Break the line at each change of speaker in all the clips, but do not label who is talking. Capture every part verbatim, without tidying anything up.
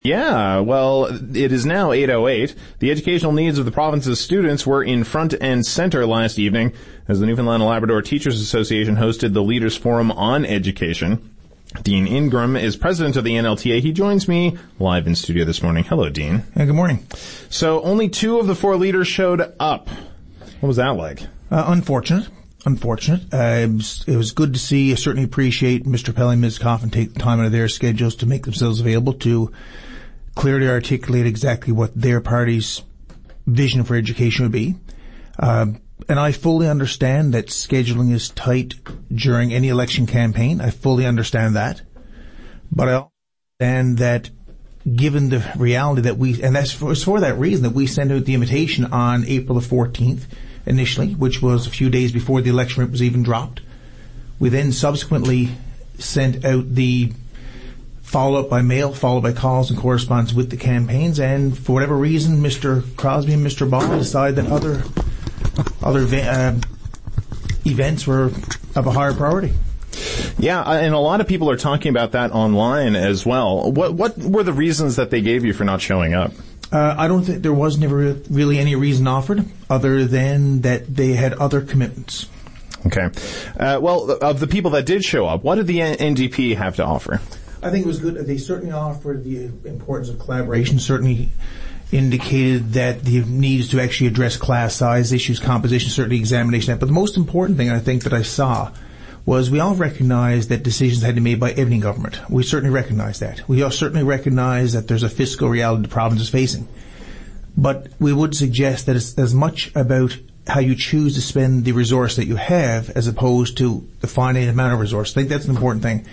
Yeah, well, it is now eight oh eight. The educational needs of the province's students were in front and center last evening as the Newfoundland and Labrador Teachers Association hosted the Leaders Forum on Education. Dean Ingram is president of the N L T A. He joins me live in studio this morning. Hello, Dean.
Hey, good morning.
So only two of the four leaders showed up. What was that like?
Uh, unfortunate. Unfortunate. Uh, it, was, it was good to see. I certainly appreciate Mister Pelly and Miz Coffin take the time out of their schedules to make themselves available to clearly articulate exactly what their party's vision for education would be. Uh, and I fully understand that scheduling is tight during any election campaign. I fully understand that. But I understand that given the reality that we, and that's for, it's for that reason that we sent out the invitation on April the fourteenth initially, which was a few days before the election rate was even dropped. We then subsequently sent out the follow-up by mail, followed by calls and correspondence with the campaigns, and for whatever reason, Mister Crosby and Mister Ball decided that other other uh, events were of a higher priority.
Yeah, and a lot of people are talking about that online as well. What what were the reasons that they gave you for not showing up?
Uh, I don't think there was never really any reason offered other than that they had other commitments.
Okay. Uh, well, of the people that did show up, what did the N D P have to offer?
I think it was good. They certainly offered the importance of collaboration, certainly indicated that the needs to actually address class size issues, composition, certainly examination. But the most important thing I think that I saw was we all recognized that decisions had to be made by every government. We certainly recognize that. We all certainly recognize that there's a fiscal reality the province is facing. But we would suggest that it's as much about how you choose to spend the resource that you have as opposed to the finite amount of resource. I think that's an important thing.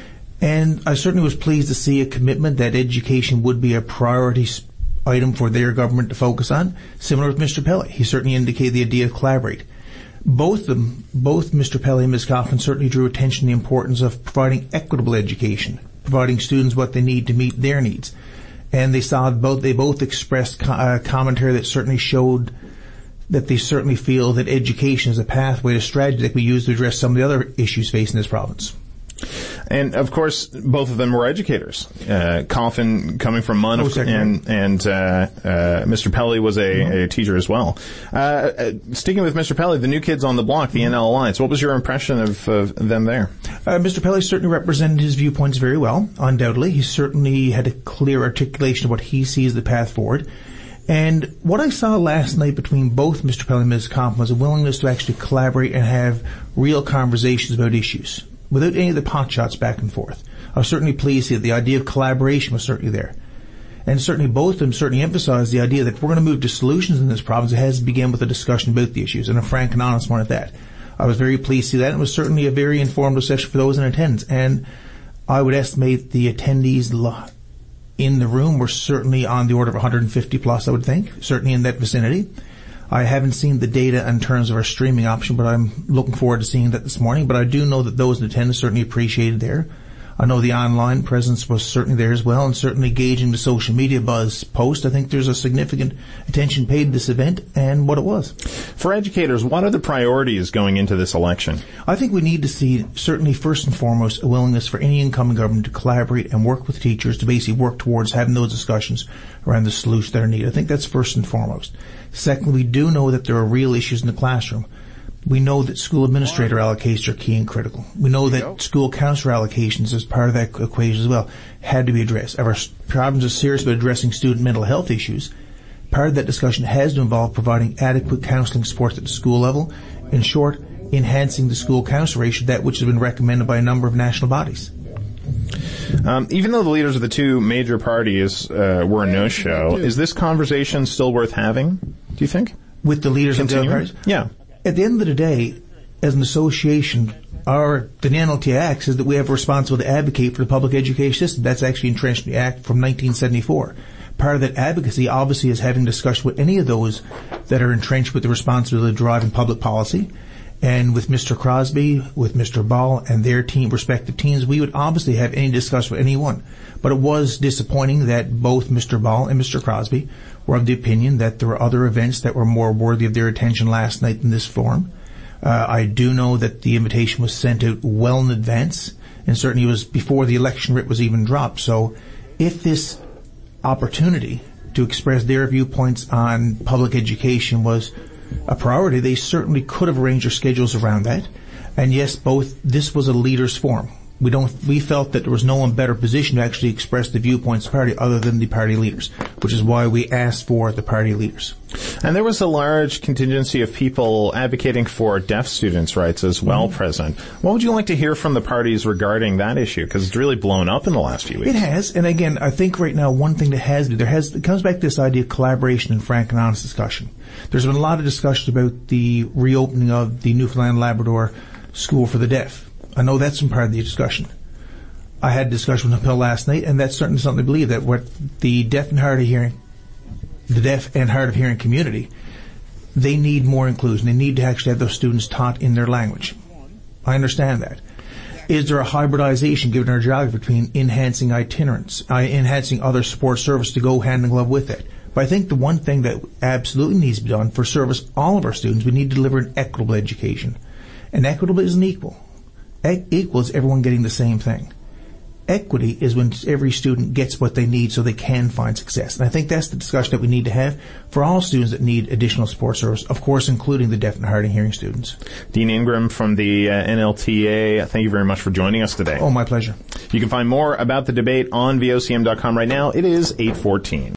And I certainly was pleased to see a commitment that education would be a priority item for their government to focus on, similar with Mister Pelly. He certainly indicated the idea of collaborate. Both of them, both Mister Pelly and Miz Coffin certainly drew attention to the importance of providing equitable education, providing students what they need to meet their needs. And they saw both, they both expressed co- uh, commentary that certainly showed that they certainly feel that education is a pathway to strategy that we use to address some of the other issues facing this province.
And, of course, both of them were educators. Uh, Coffin coming from Munn, oh, and, and uh, uh, Mister Pelly was a, mm-hmm. a teacher as well. Uh, uh, sticking with Mister Pelly, the new kids on the block, the mm-hmm. N L Alliance, what was your impression of, of them there?
Uh, Mister Pelly certainly represented his viewpoints very well, undoubtedly. He certainly had a clear articulation of what he sees the path forward. And what I saw last night between both Mister Pelly and Miz Coffin was a willingness to actually collaborate and have real conversations about issues, without any of the pot shots back and forth. I was certainly pleased that the idea of collaboration was certainly there. And certainly both of them certainly emphasized the idea that if we're going to move to solutions in this province, it has to begin with a discussion about the issues, and a frank and honest one at that. I was very pleased to see that, and it was certainly a very informative session for those in attendance. And I would estimate the attendees in the room were certainly on the order of one hundred fifty plus, I would think, certainly in that vicinity. I haven't seen the data in terms of our streaming option, but I'm looking forward to seeing that this morning. But I do know that those in attendance certainly appreciated there. I know the online presence was certainly there as well, and certainly gauging the social media buzz post, I think there's a significant attention paid to this event and what it was.
For educators, what are the priorities going into this election?
I think we need to see, certainly first and foremost, a willingness for any incoming government to collaborate and work with teachers to basically work towards having those discussions around the solutions that are needed. I think that's first and foremost. Second, we do know that there are real issues in the classroom. We know that school administrator allocations are key and critical. We know that school counselor allocations as part of that equation as well had to be addressed. If our province is serious about addressing student mental health issues, part of that discussion has to involve providing adequate counselling support at the school level. In short, enhancing the school counselor ratio, that which has been recommended by a number of national bodies.
Um, even though the leaders of the two major parties uh, were a no-show, is this conversation still worth having, do you think?
With the leaders Continuing? of the other parties?
Yeah.
At the end of the day, as an association, our, the N L T A Act says that we have a responsibility to advocate for the public education system. That's actually entrenched in the Act from nineteen seventy-four. Part of that advocacy obviously is having discussion with any of those that are entrenched with the responsibility of driving public policy. And with Mister Crosby, with Mister Ball and their team, respective teams, we would obviously have any discussion with anyone. But it was disappointing that both Mister Ball and Mister Crosby were of the opinion that there were other events that were more worthy of their attention last night in this forum. Uh, I do know that the invitation was sent out well in advance, and certainly it was before the election writ was even dropped. So if this opportunity to express their viewpoints on public education was a priority, they certainly could have arranged their schedules around that. And yes, both, this was a leaders' forum. We don't, we felt that there was no one better positioned to actually express the viewpoints of the party other than the party leaders, which is why we asked for the party leaders.
And there was a large contingency of people advocating for deaf students' rights as well, mm-hmm. present. What would you like to hear from the parties regarding that issue? Because it's really blown up in the last few weeks.
It has, and again, I think right now one thing that has, there has, it comes back to this idea of collaboration and frank and honest discussion. There's been a lot of discussion about the reopening of the Newfoundland Labrador School for the Deaf. I know that's been part of the discussion. I had a discussion with Hill last night, and that's certainly something to believe, that what the deaf and hard of hearing, the deaf and hard of hearing community, they need more inclusion. They need to actually have those students taught in their language. I understand that. Is there a hybridization, given our geography, between enhancing itinerants, uh, enhancing other support service to go hand in glove with it? But I think the one thing that absolutely needs to be done for service all of our students, we need to deliver an equitable education. And equitable isn't equal. E- equal is everyone getting the same thing. Equity is when every student gets what they need so they can find success. And I think that's the discussion that we need to have for all students that need additional support service, of course, including the deaf and hard of hearing students.
Dean Ingram from the uh, N L T A, thank you very much for joining us today.
Oh, my pleasure.
You can find more about the debate on V O C M dot com right now. It is eight fourteen.